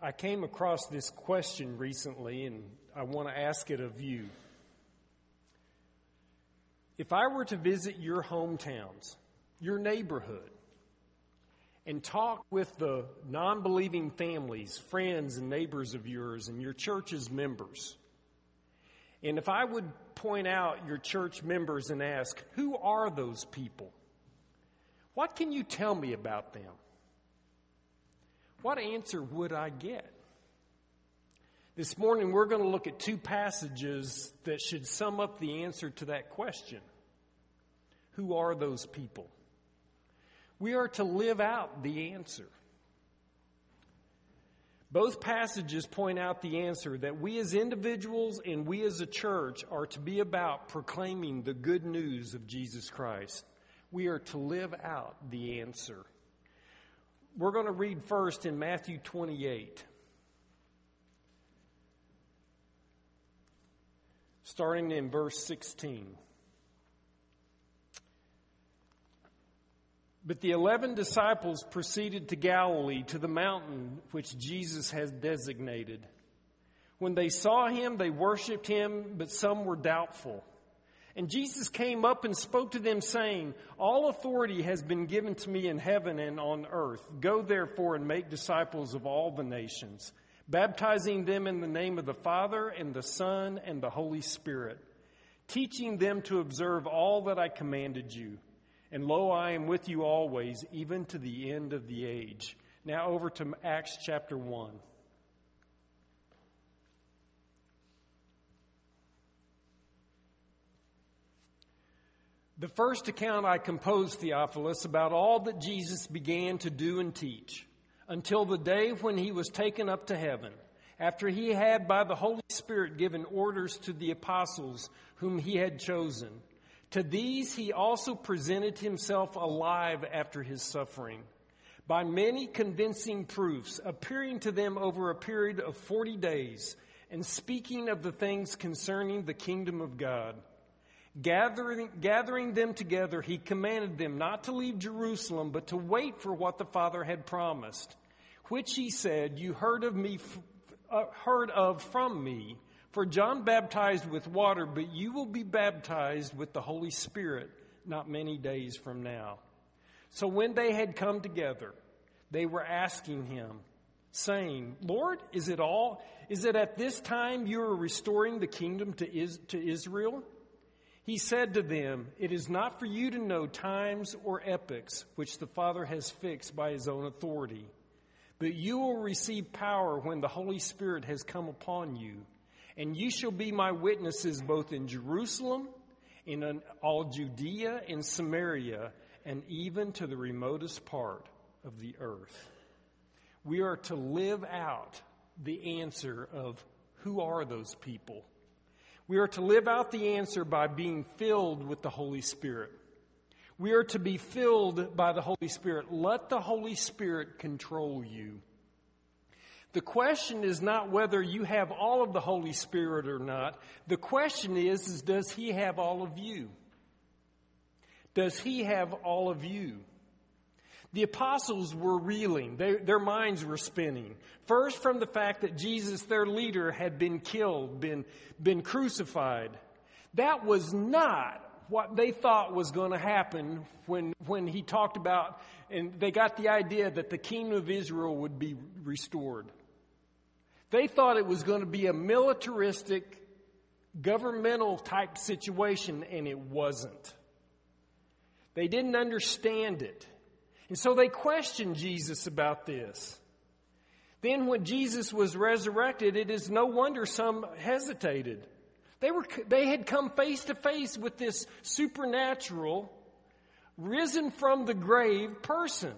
I came across this question recently, and I want to ask it of you. If I were to visit your hometowns, your neighborhood, and talk with the non-believing families, friends, and neighbors of yours, and your church's members, and if I would point out your church members and ask, who are those people? What can you tell me about them? What answer would I get? This morning we're going to look at two passages that should sum up the answer to that question. Who are those people? We are to live out the answer. Both passages point out the answer that we as individuals and we as a church are to be about proclaiming the good news of Jesus Christ. We are to live out the answer. We're going to read first in Matthew 28, starting in verse 16. But the 11 disciples proceeded to Galilee, to the mountain which Jesus had designated. When they saw him, they worshipped him, but some were doubtful. And Jesus came up and spoke to them, saying, "All authority has been given to me in heaven and on earth. Go therefore and make disciples of all the nations, baptizing them in the name of the Father and the Son and the Holy Spirit, teaching them to observe all that I commanded you. And lo, I am with you always, even to the end of the age." Now over to Acts chapter 1. The first account I composed, Theophilus, about all that Jesus began to do and teach, until the day when he was taken up to heaven, after he had by the Holy Spirit given orders to the apostles whom he had chosen. To these he also presented himself alive after his suffering, by many convincing proofs, appearing to them over a period of 40 days, and speaking of the things concerning the kingdom of God. Gathering them together, he commanded them not to leave Jerusalem, but to wait for what the Father had promised, which he said, "You heard of from me. For John baptized with water, but you will be baptized with the Holy Spirit not many days from now." So when they had come together, they were asking him, saying, "Lord, is it at this time you are restoring the kingdom to Israel?" He said to them, "It is not for you to know times or epochs which the Father has fixed by his own authority, but you will receive power when the Holy Spirit has come upon you. And you shall be my witnesses both in Jerusalem, in all Judea and Samaria, and even to the remotest part of the earth." We are to live out the answer of who are those people. We are to live out the answer by being filled with the Holy Spirit. We are to be filled by the Holy Spirit. Let the Holy Spirit control you. The question is not whether you have all of the Holy Spirit or not. The question is does he have all of you? Does he have all of you? The apostles were reeling. Their minds were spinning. First, from the fact that Jesus, their leader, had been killed, been crucified. That was not what they thought was going to happen when he talked about, and they got the idea that the kingdom of Israel would be restored. They thought it was going to be a militaristic, governmental type situation, and it wasn't. They didn't understand it. And so they questioned Jesus about this. Then when Jesus was resurrected, it is no wonder some hesitated. They had come face to face with this supernatural, risen from the grave person.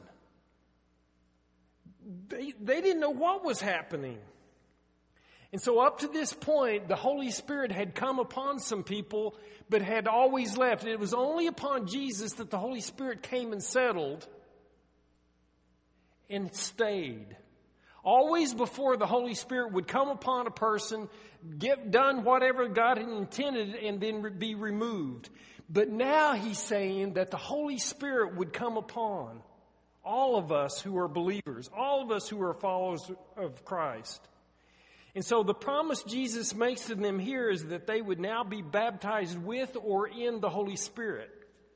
They didn't know what was happening. And so up to this point, the Holy Spirit had come upon some people, but had always left. It was only upon Jesus that the Holy Spirit came and settled and stayed. Always before, the Holy Spirit would come upon a person, get done whatever God had intended, and then be removed. But now he's saying that the Holy Spirit would come upon All of us who are believers, all of us who are followers of Christ. And so the promise Jesus makes to them here is that they would now be baptized with or in the Holy Spirit.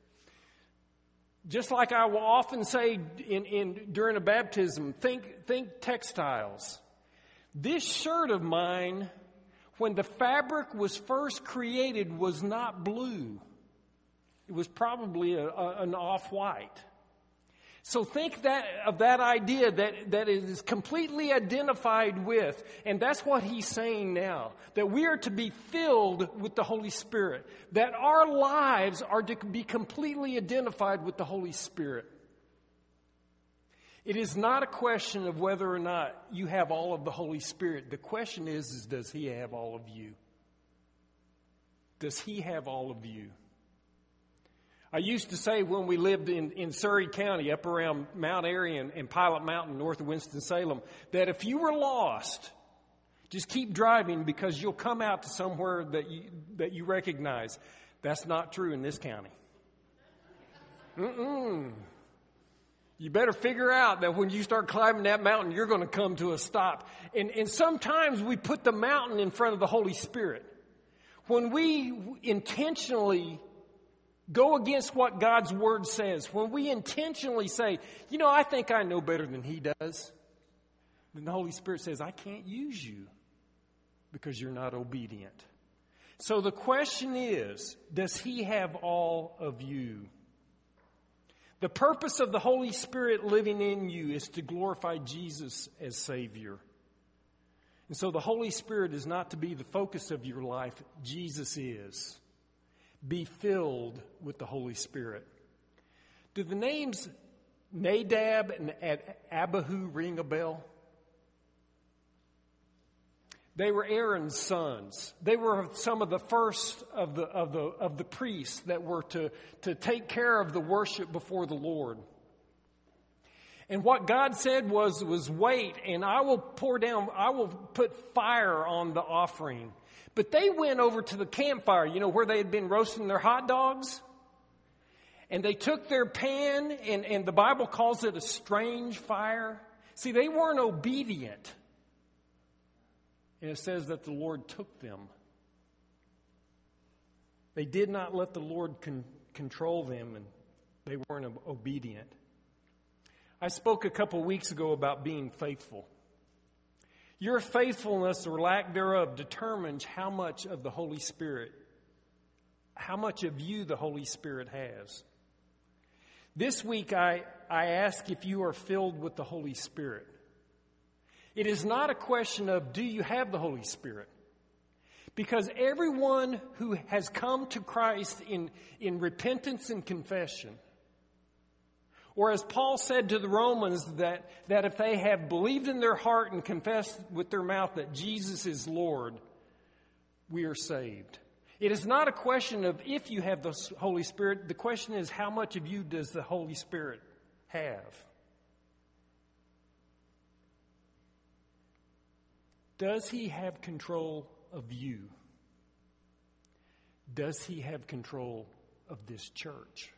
Just like I will often say during a baptism, think textiles. This shirt of mine, when the fabric was first created, was not blue. It was probably an off-white. So think of that idea that it is completely identified with, and that's what he's saying now, that we are to be filled with the Holy Spirit, that our lives are to be completely identified with the Holy Spirit. It is not a question of whether or not you have all of the Holy Spirit. The question is does he have all of you? Does he have all of you? I used to say when we lived in Surrey County, up around Mount Airy and Pilot Mountain, north of Winston-Salem, that if you were lost, just keep driving because you'll come out to somewhere that you recognize. That's not true in this county. You better figure out that when you start climbing that mountain, you're going to come to a stop. And sometimes we put the mountain in front of the Holy Spirit. When we intentionally go against what God's Word says, when we intentionally say, I think I know better than he does, then the Holy Spirit says, I can't use you because you're not obedient. So the question is, does he have all of you? The purpose of the Holy Spirit living in you is to glorify Jesus as Savior. And so the Holy Spirit is not to be the focus of your life. Jesus is. Be filled with the Holy Spirit. Do the names Nadab and Abihu ring a bell? They were Aaron's sons. They were some of the first of the priests that were to take care of the worship before the Lord. And what God said was wait, and I will put fire on the offering. But they went over to the campfire, where they had been roasting their hot dogs. And they took their pan, and the Bible calls it a strange fire. See, they weren't obedient. And it says that the Lord took them. They did not let the Lord control them, and they weren't obedient. I spoke a couple weeks ago about being faithful. Your faithfulness or lack thereof determines how much of the Holy Spirit, how much of you the Holy Spirit has. This week I ask if you are filled with the Holy Spirit. It is not a question of do you have the Holy Spirit? Because everyone who has come to Christ in repentance and confession, or as Paul said to the Romans, that if they have believed in their heart and confessed with their mouth that Jesus is Lord, we are saved. It is not a question of if you have the Holy Spirit. The question is, how much of you does the Holy Spirit have? Does he have control of you? Does he have control of this church?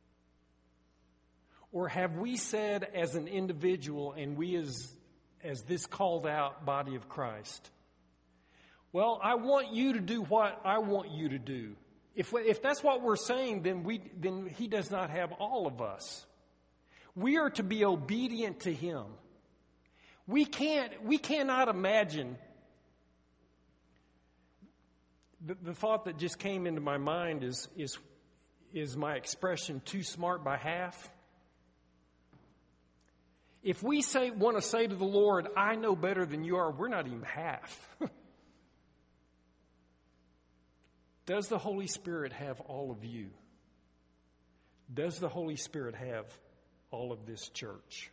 Or have we said as an individual and we as this called out body of Christ, well, I want you to do what I want you to do. If that's what we're saying, then he does not have all of us. We are to be obedient to him. We cannot imagine. The thought that just came into my mind is my expression, too smart by half. If we want to say to the Lord, I know better than you are, we're not even half. Does the Holy Spirit have all of you? Does the Holy Spirit have all of this church?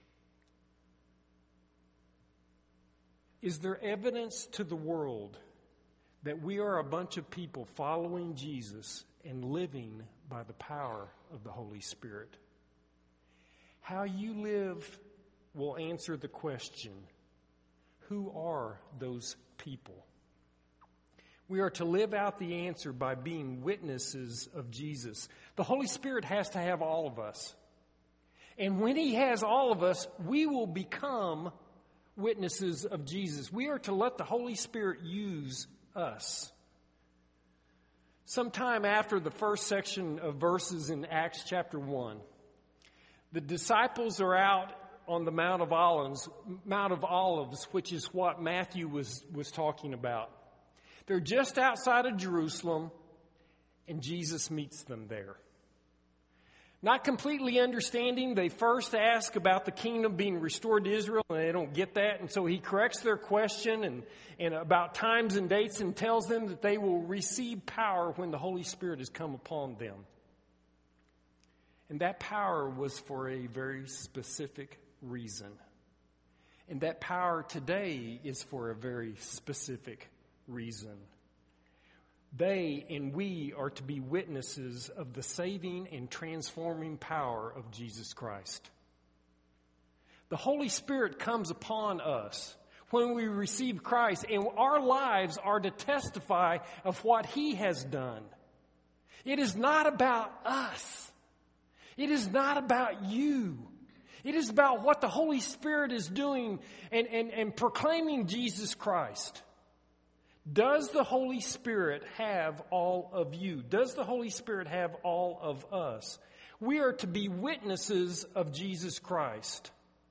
Is there evidence to the world that we are a bunch of people following Jesus and living by the power of the Holy Spirit? How you live will answer the question, who are those people? We are to live out the answer by being witnesses of Jesus. The Holy Spirit has to have all of us. And when he has all of us, we will become witnesses of Jesus. We are to let the Holy Spirit use us. Sometime after the first section of verses in Acts chapter 1, the disciples are out on the Mount of Olives, which is what Matthew was talking about. They're just outside of Jerusalem, and Jesus meets them there. Not completely understanding, they first ask about the kingdom being restored to Israel, and they don't get that. And so he corrects their question and about times and dates and tells them that they will receive power when the Holy Spirit has come upon them. And that power was for a very specific reason. And that power today is for a very specific reason. They and we are to be witnesses of the saving and transforming power of Jesus Christ. The Holy Spirit comes upon us when we receive Christ, and our lives are to testify of what He has done. It is not about us. It is not about you. It is about what the Holy Spirit is doing and proclaiming Jesus Christ. Does the Holy Spirit have all of you? Does the Holy Spirit have all of us? We are to be witnesses of Jesus Christ.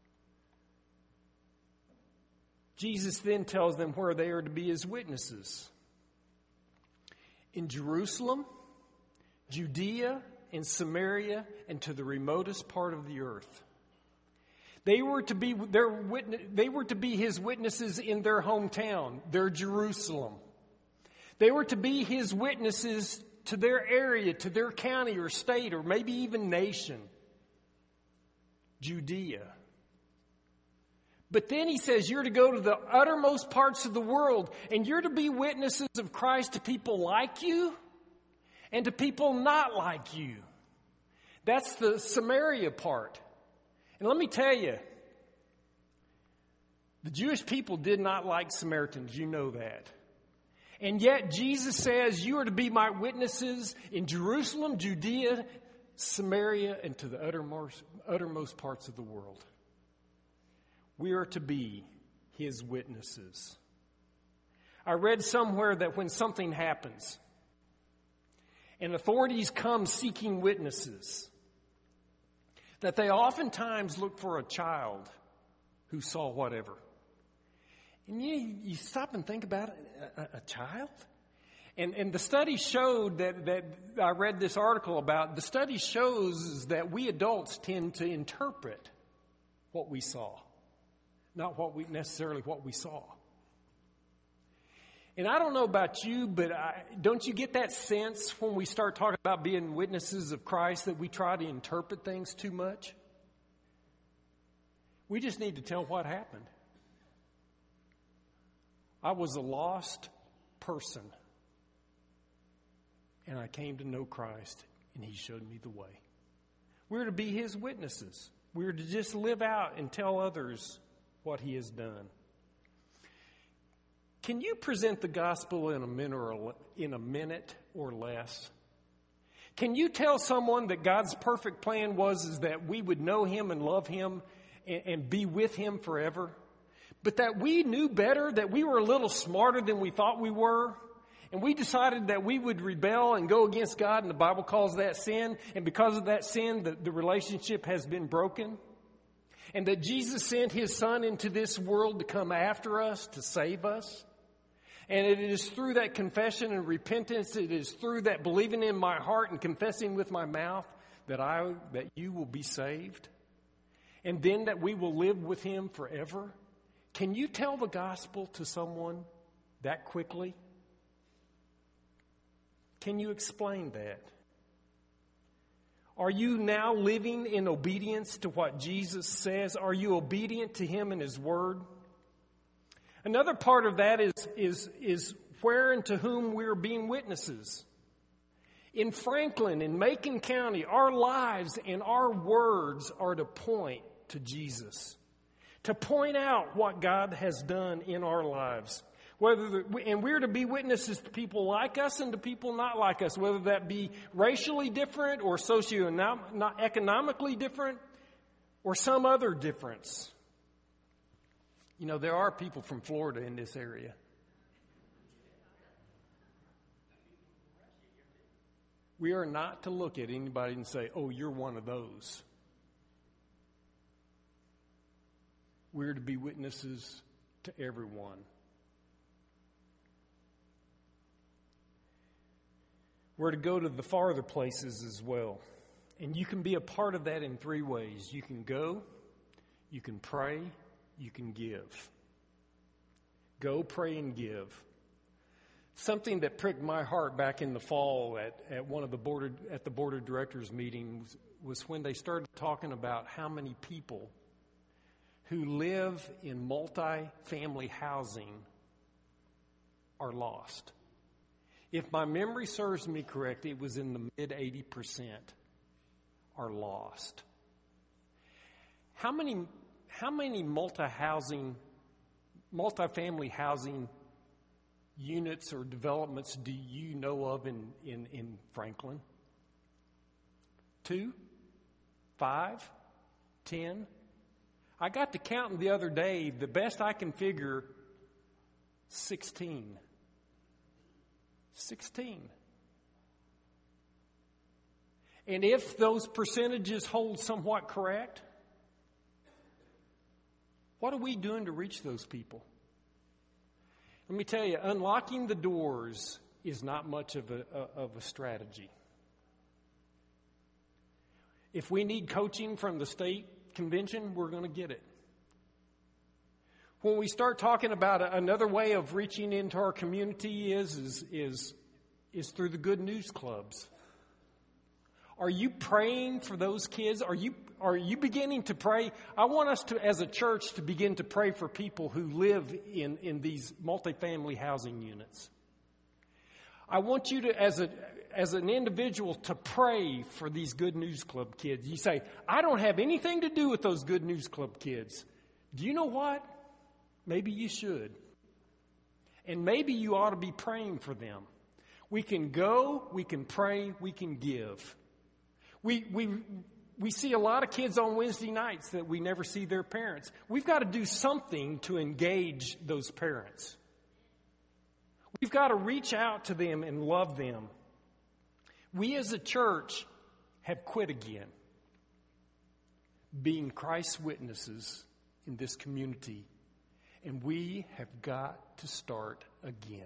Jesus then tells them where they are to be His witnesses. In Jerusalem, Judea, and Samaria, and to the remotest part of the earth. They were to be His witnesses in their hometown, their Jerusalem. They were to be His witnesses to their area, to their county or state, or maybe even nation, Judea. But then He says you're to go to the uttermost parts of the world, and you're to be witnesses of Christ to people like you and to people not like you. That's the Samaria part. And let me tell you, the Jewish people did not like Samaritans. You know that. And yet Jesus says you are to be my witnesses in Jerusalem, Judea, Samaria, and to the uttermost parts of the world. We are to be His witnesses. I read somewhere that when something happens and authorities come seeking witnesses, that they oftentimes look for a child who saw whatever. And you stop and think about it, a child? And the study showed that I read this article about, the study shows that we adults tend to interpret what we saw, not necessarily what we saw. And I don't know about you, but don't you get that sense when we start talking about being witnesses of Christ that we try to interpret things too much? We just need to tell what happened. I was a lost person, and I came to know Christ, and He showed me the way. We're to be His witnesses. We're to just live out and tell others what He has done. Can you present the gospel in a minute or less? Can you tell someone that God's perfect plan is that we would know Him and love Him and be with Him forever? But that we knew better, that we were a little smarter than we thought we were, and we decided that we would rebel and go against God, and the Bible calls that sin, and because of that sin, the relationship has been broken? And that Jesus sent His Son into this world to come after us, to save us? And it is through that confession and repentance, it is through that believing in my heart and confessing with my mouth that you will be saved. And then that we will live with Him forever. Can you tell the gospel to someone that quickly? Can you explain that? Are you now living in obedience to what Jesus says? Are you obedient to Him and His Word? Another part of that is where and to whom we're being witnesses. In Franklin, in Macon County, our lives and our words are to point to Jesus, to point out what God has done in our lives. And we're to be witnesses to people like us and to people not like us, whether that be racially different or socioeconomically different. or some other difference. You know, there are people from Florida in this area. We are not to look at anybody and say, oh, you're one of those. We're to be witnesses to everyone. We're to go to the farther places as well. And you can be a part of that in three ways. You can go, you can pray, you can give. Go, pray, and give. Something that pricked my heart back in the fall at one of the board of directors meetings was when they started talking about how many people who live in multi-family housing are lost. If my memory serves me correct, it was in the mid 80% are lost. How many multi-family housing units or developments do you know of in Franklin? 2? 5? 10? I got to counting the other day. The best I can figure, 16. 16. And if those percentages hold somewhat correct, what are we doing to reach those people? Let me tell you, unlocking the doors is not much of a strategy. If we need coaching from the state convention, we're going to get it. When we start talking about another way of reaching into our community is through the Good News Clubs. Are you praying for those kids? Are you beginning to pray? I want us to, as a church, to begin to pray for people who live in these multifamily housing units. I want you to, as an individual, to pray for these Good News Club kids. You say, I don't have anything to do with those Good News Club kids. Do you know what? Maybe you should. And maybe you ought to be praying for them. We can go, we can pray, we can give. We see a lot of kids on Wednesday nights that we never see their parents. We've got to do something to engage those parents. We've got to reach out to them and love them. We as a church have quit again being Christ's witnesses in this community. And we have got to start again.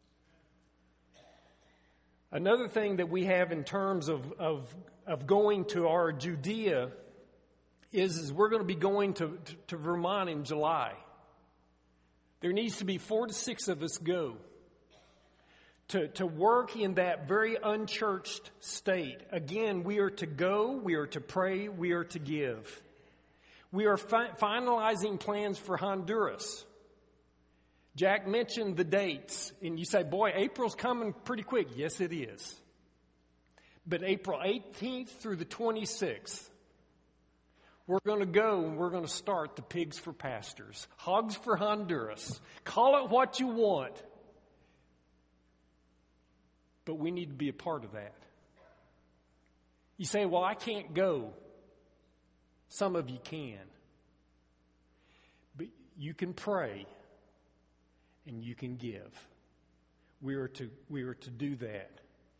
Another thing that we have in terms of going to our Judea is we're going to be going to Vermont in July. There needs to be 4 to 6 of us go to work in that very unchurched state. Again, we are to go, we are to pray, we are to give. We are finalizing plans for Honduras. Jack mentioned the dates, and you say, boy, April's coming pretty quick. Yes, it is. But April 18th through the 26th, we're going to go and we're going to start the Pigs for Pastors. Hogs for Honduras. Call it what you want. But we need to be a part of that. You say, well, I can't go. Some of you can. But you can pray and you can give. We are to do that.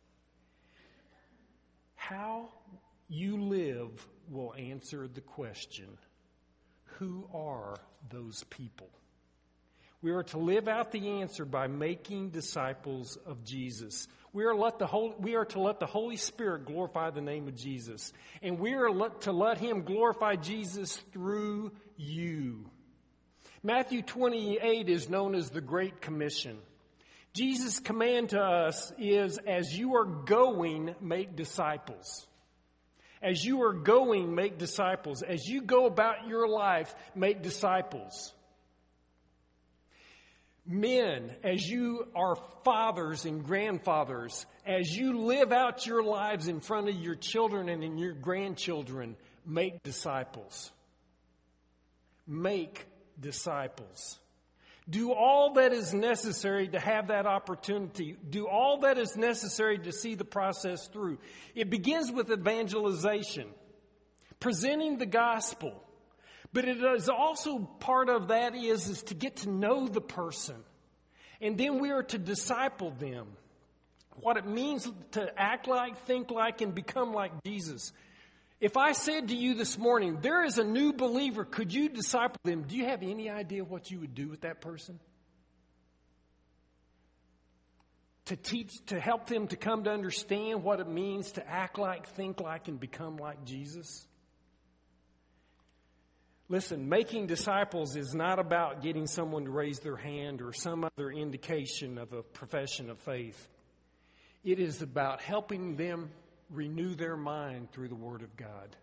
How you live will answer the question, who are those people? We are to live out the answer by making disciples of Jesus. We are to let the Holy Spirit glorify the name of Jesus. And we are to let Him glorify Jesus through you. Matthew 28 is known as the Great Commission. Jesus' command to us is, as you are going, make disciples. As you are going, make disciples. As you go about your life, make disciples. Men, as you are fathers and grandfathers, as you live out your lives in front of your children and in your grandchildren, make disciples. Make disciples. Do all that is necessary to have that opportunity. Do all that is necessary to see the process through. It begins with evangelization. presenting the gospel. But it is also part of that is to get to know the person. And then we are to disciple them. What it means to act like, think like, and become like Jesus. If I said to you this morning, there is a new believer, could you disciple them? Do you have any idea what you would do with that person? To teach, to help them to come to understand what it means to act like, think like, and become like Jesus? Listen, making disciples is not about getting someone to raise their hand or some other indication of a profession of faith. It is about helping them renew their mind through the Word of God.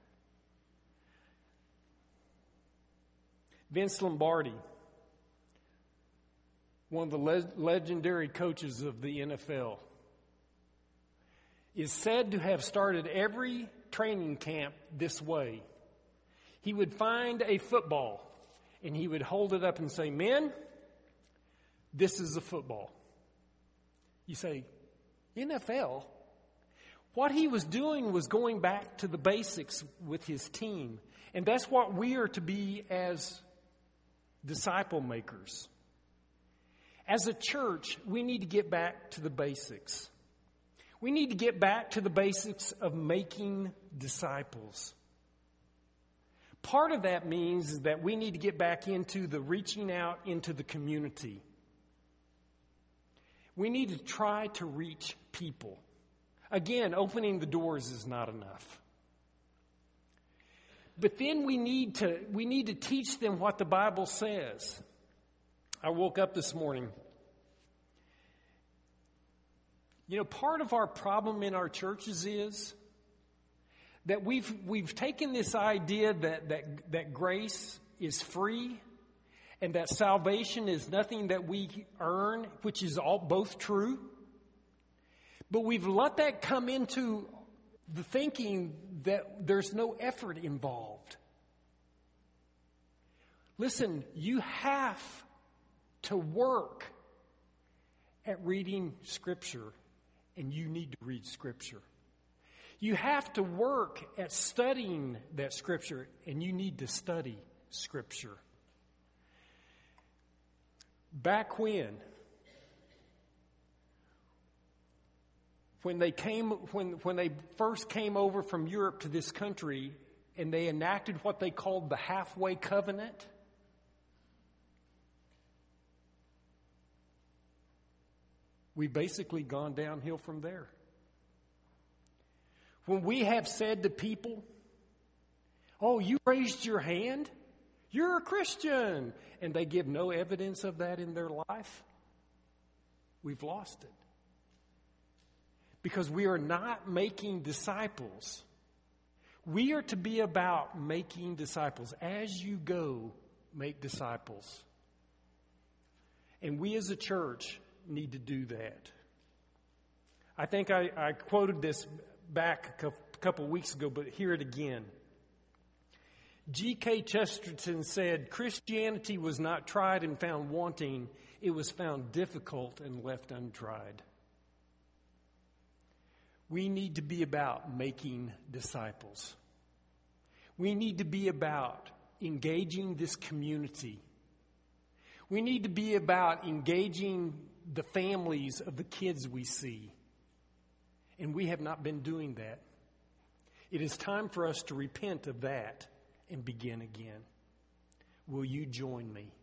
Vince Lombardi, one of the legendary coaches of the NFL, is said to have started every training camp this way. He would find a football and he would hold it up and say, "Men, this is a football." You say, NFL? What he was doing was going back to the basics with his team. And that's what we are to be as disciple makers. As a church, we need to get back to the basics. We need to get back to the basics of making disciples. Part of that means that we need to get back into the reaching out into the community. We need to try to reach people. Again, opening the doors is not enough. But then we need to teach them what the Bible says. I woke up this morning. You know, part of our problem in our churches is that we've taken this idea that grace is free and that salvation is nothing that we earn, which is all both true. But we've let that come into the thinking that there's no effort involved. Listen, you have to work at reading Scripture, and you need to read Scripture. You have to work at studying that Scripture, and you need to study Scripture. Back when they first came over from Europe to this country and they enacted what they called the halfway covenant, we've basically gone downhill from there. When we have said to people, "Oh, you raised your hand? You're a Christian," and they give no evidence of that in their life, we've lost it. Because we are not making disciples. We are to be about making disciples. As you go, make disciples. And we as a church need to do that. I think I quoted this back a couple of weeks ago, but hear it again. G.K. Chesterton said, "Christianity was not tried and found wanting. It was found difficult and left untried." We need to be about making disciples. We need to be about engaging this community. We need to be about engaging the families of the kids we see. And we have not been doing that. It is time for us to repent of that and begin again. Will you join me?